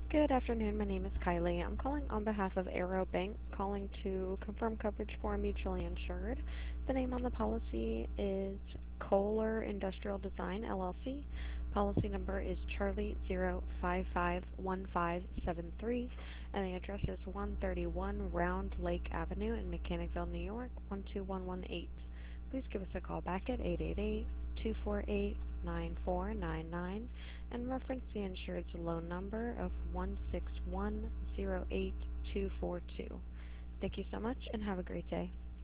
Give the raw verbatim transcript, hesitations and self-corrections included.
Good afternoon. My name is Kylie. I'm calling on behalf of Arrow Bank, calling to confirm coverage for a mutually insured. The name on the policy is Kohler Industrial Design, L L C. Policy number is Charlie zero five five one five seven three, and the address is one thirty-one Round Lake Avenue in Mechanicville, New York, one two one one eight. Please give us a call back at eight eight eight, two four eight, nine four nine nine and reference the insured's loan number of one six one zero eight two four two. Thank you so much and have a great day.